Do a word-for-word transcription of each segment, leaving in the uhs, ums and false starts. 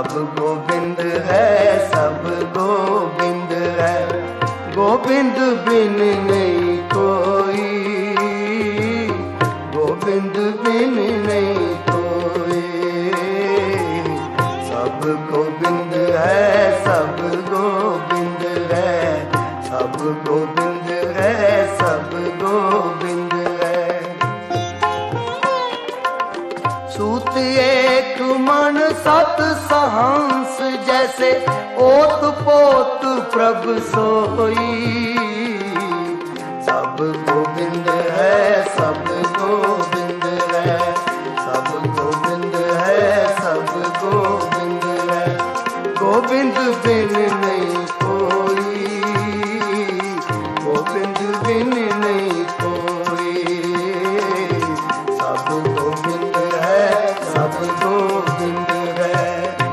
सब गोविंद है, सब गोविंद है। गोविंद बिन नहीं कोई, गोविंद बिन नहीं कोई। सब गोविंद है, सब गोविंद है, सब गोविंद है, सब गोविंद है। सूत एक मन सत सहंस, जैसे ओत पोत प्रभु सोई। सब गोविंद है, सब गोविंद है, सब गोविंद है, सब गोविंद है। गोविंद बिन नहीं कोई, गोविंद बिन नहीं कोई। सब गोविंद है, सब गोविंद है।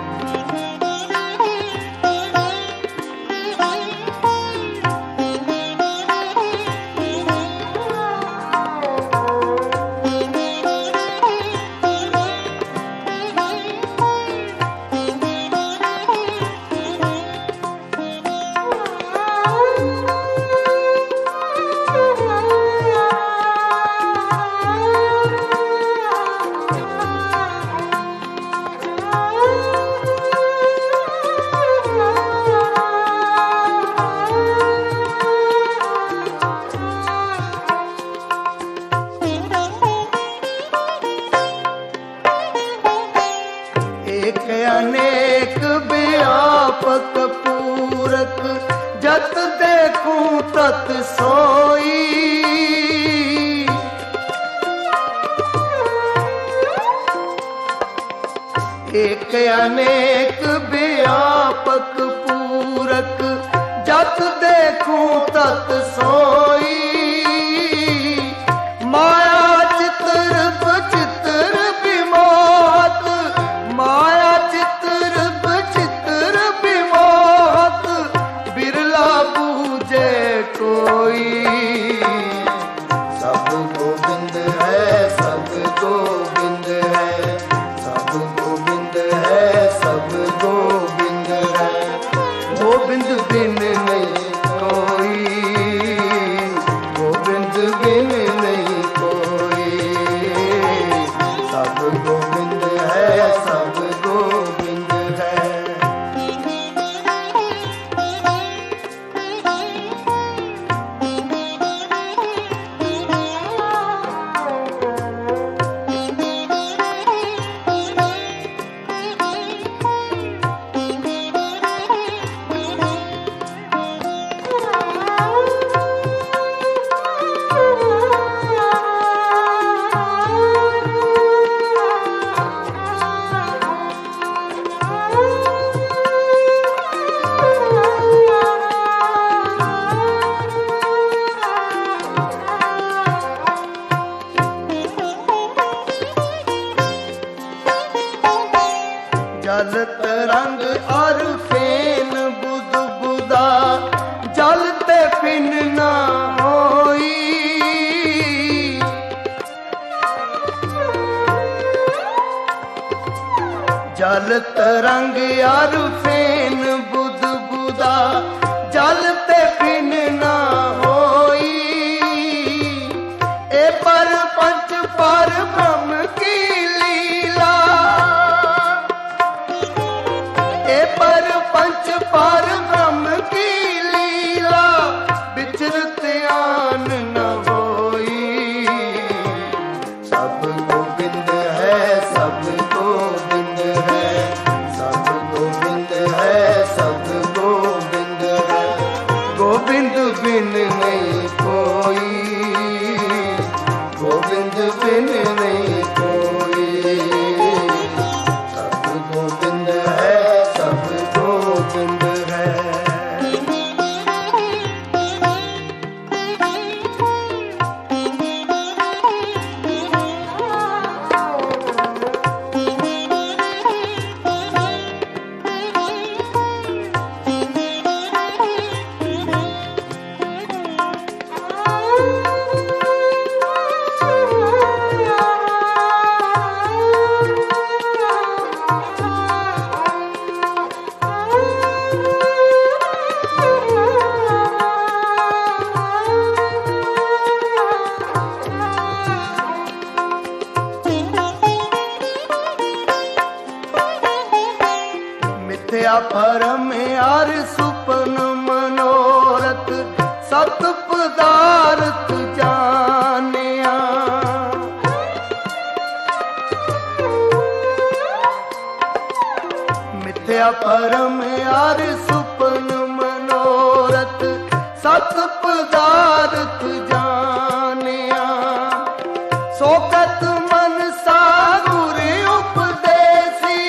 अनेक व्यापक पूरक, जत देखूं तत सोई। एक अनेक व्यापक पूरक, जत देखूं तत सोई। माया चित्र बचित्र विमोहत, माया चित्र बचित्र विमोहत, बिरला बूझे कोई। सब गोविंद है, सब गोविंद है, सब गोविंद है, सब गोविंद है। गोविंद बिन नहीं कोई, गोविंद बिन नहीं कोई। सब गोविंद है, सब गोविंद है। जल तरंग और फेन बुद बुदा, जलते पिन ना होई। जल तरंग और फेन बुद बुदा, जलते पिन ना होई। ए पर पंच पर ब्रह्म की लीला, ए पर पंच पर ब्रह्म की लीला, विचरत आन न होई। सब गोविंद है, सब गोविंद है, सब गोविंद है, सब गोविंद है। मिथ्या भरम यार सुपन मनोरथ सत पदार्थ जानिया। मिथ्या भरम यार सुपन मनोरथ सत पदार्थ जानिया। सोकत मन सागुर उपदेसी,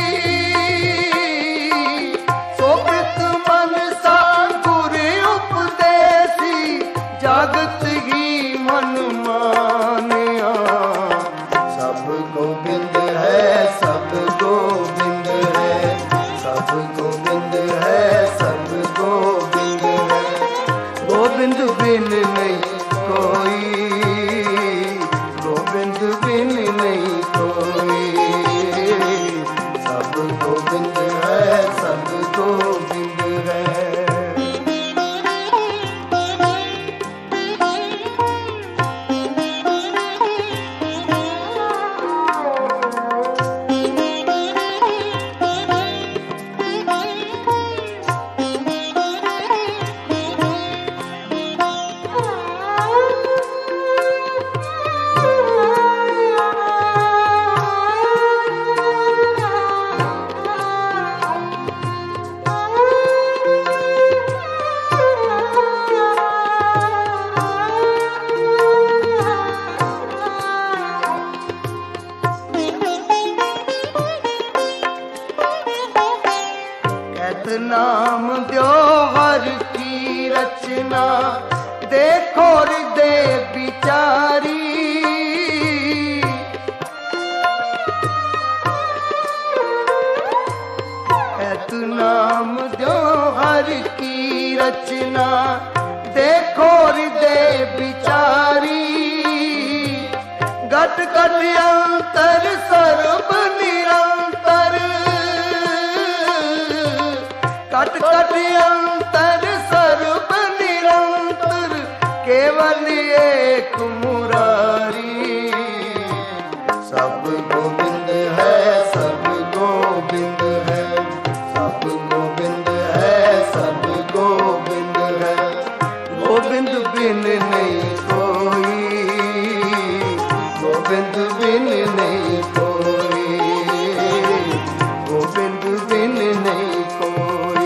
सोकत मन सागुर उपदेसी जागत ही मन मानिया। सब गोविंद है सब गोविंद है, सब गोविंद है सब गोविंद है। गोविंद बिन नहीं कोई, गोविंद बिन नहीं कोई। सब गोविंद है सब गोविंद है। नाम द्यो हर की रचना देखो हृदय विचारी। ऐत नाम द्यो हर की रचना देखो हृदय विचारी। घट घट अंतर सर्व निरंतर, घट घट अंतर सर्व निरंतर केवल एक मुरारी। सब गोविंद है सब गोविंद है, सब गोविंद है सब गोविंद है। गोविंद बिन नहीं कोई, गोविंद बिन नहीं कोई, गोविंद बिन नहीं कोई।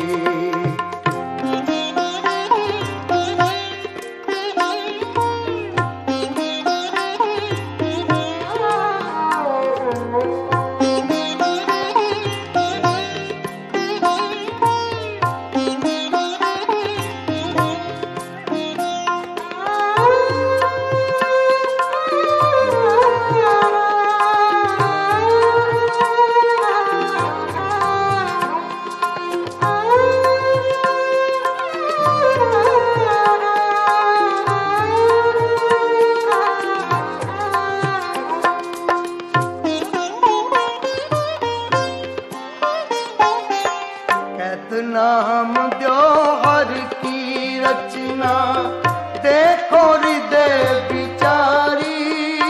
नाम द्यो हर की रचना देखो हृदय विचारी।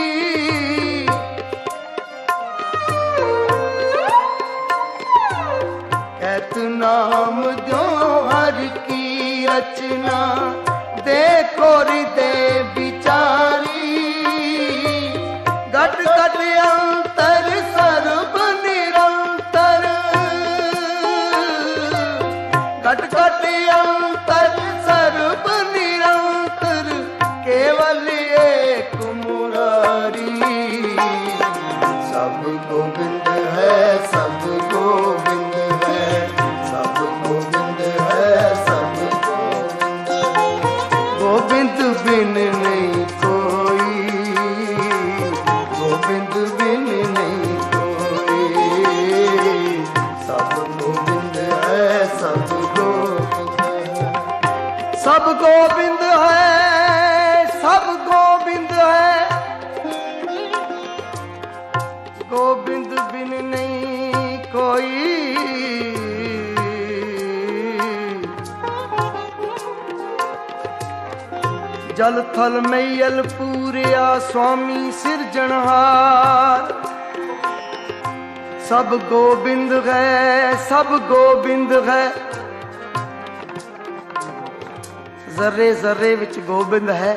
ऐत नाम द्यो हर की रचना देखो हृदय विचारी। घट घट अंतर सर्व निरंतर, घट घट अंतर सर्व निरंतर केवल एक मुरारी। सब गोविंद है सब गोविंद है, सब गोविंद है सब गोविंद है। गोविंद बिन नहीं कोई, गोविंद बिन नहीं कोई। सब गोविंद है सब सब गोविंद है सब गोविंद है। गोविंद बिन नहीं कोई, जल थल मैयल पूरिया स्वामी सिरजनहार। सब गोबिंद है, सब गोबिंद है। जर्रे जर्रे विच गोबिंद है।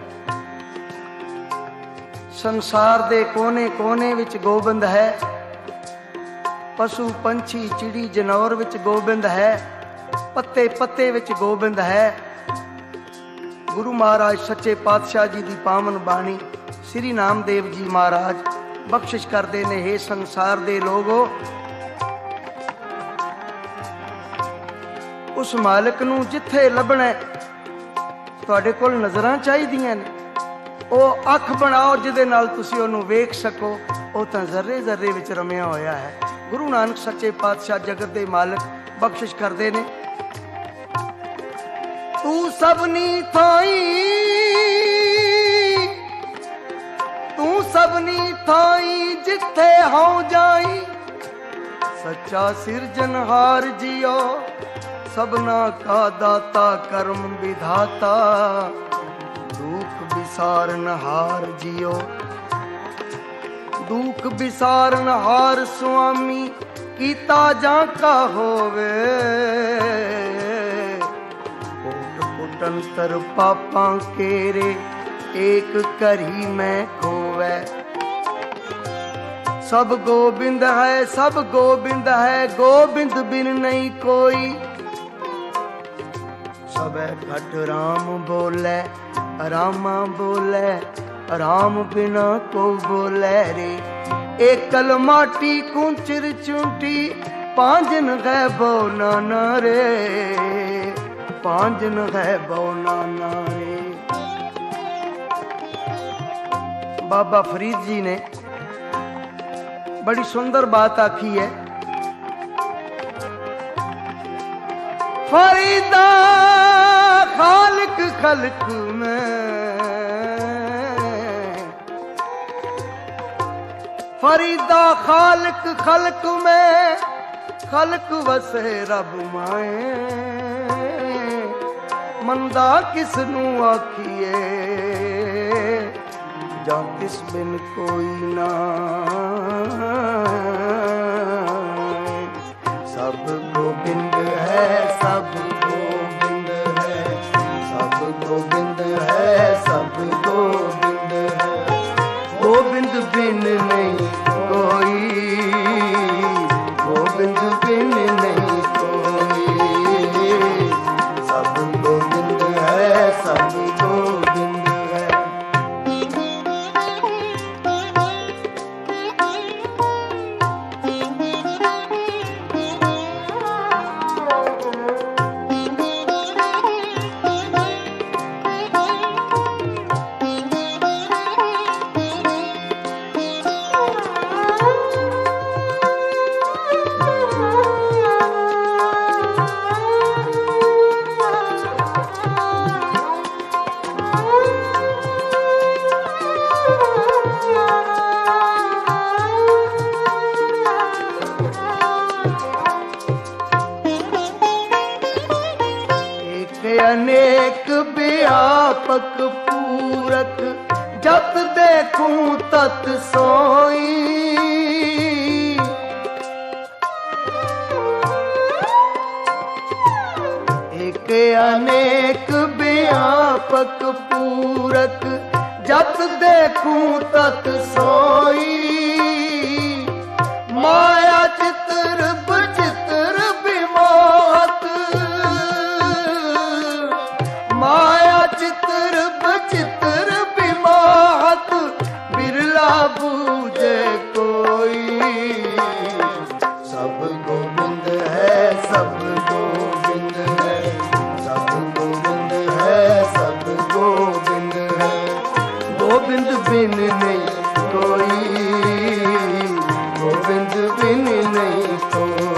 संसार दे कोने कोने विच गोबिंद है। पशु पंछी चिड़ी जनौर विच गोबिंद है। पत्ते पत्ते विच गोबिंद है। गुरु महाराज सच्चे पातशाह जी दी पावन बाणी श्री नामदेव जी महाराज बख्शिश करते ने, हे संसार दे लोगो, उस मालिक नू जिथे लभना तुहाडे कोल नज़रां चाहीदियां ने, ਉਹ ਅੱਖ ਬਣਾਓ ਜਿਹਦੇ ਨਾਲ ਤੁਸੀਂ ਉਹਨੂੰ ਵੇਖ ਸਕੋ। ਉਹ ਤਾਂ ਜ਼ਰਰੇ ਜ਼ਰਰੇ ਵਿੱਚ ਰਮਿਆ ਹੋਇਆ ਹੈ। ਗੁਰੂ ਨਾਨਕ ਸੱਚੇ ਪਾਤਸ਼ਾਹ ਜਗਤ ਦੇ ਮਾਲਕ ਬਖਸ਼ਿਸ਼ ਕਰਦੇ ਨੇ। ਤੂੰ ਸਭਨੀ ਥਾਈ, ਤੂੰ ਸਭਨੀ ਥਾਈ ਜਿੱਥੇ ਹਉ ਜਾਈ। ਸੱਚਾ ਸਿਰਜਨਹਾਰ ਜੀਓ, सबना का दाता कर्म विधाता। दुख विसारन हार जियो, दुख विसारन हार स्वामी कीता जा का होवे। कोट कोटंतर पापा केरे एक करी मैं खोवे। सब गोबिंद है, सब गोबिंद है, गोबिंद बिन नहीं कोई। सब घट राम बोले, रामा बोले, राम बिना को बोले रे। एकल माटी कुंचर चूंटी, पांजन है बो नाना रे, पांजन है बो नाना रे। बाबा फरीद जी ने बड़ी सुंदर बात आखी है। फरीदा खालिक खल्क में, फरीदा खालिक खल्क में, खल्क वसे रब माए। मंदा किसनू आखिए, जा किस बिन कोई ना। सब गोबिंद है, सब गोबिंद है, सब गोबिंद है, सब गोबिंद है। गोबिंद बिन नहीं कोई, गोबिंद बिन नहीं कोई। सब गोबिंद है, सब गोबिंद है। अनेक व्यापक पूरक, जत देखूं तत सोई। एक अनेक व्यापक पूरक, जत देखूं तत सोई। माया चित्र बचित्र विमोहत, माया चित्र बचित्र विमोहत, बिरला बूझे कोई। सब गोविंद है, सब गोविंद है, सब गोविंद है, सब गोविंद है। गोविंद बिन नहीं कोई, गोविंद बिन नहीं कोई।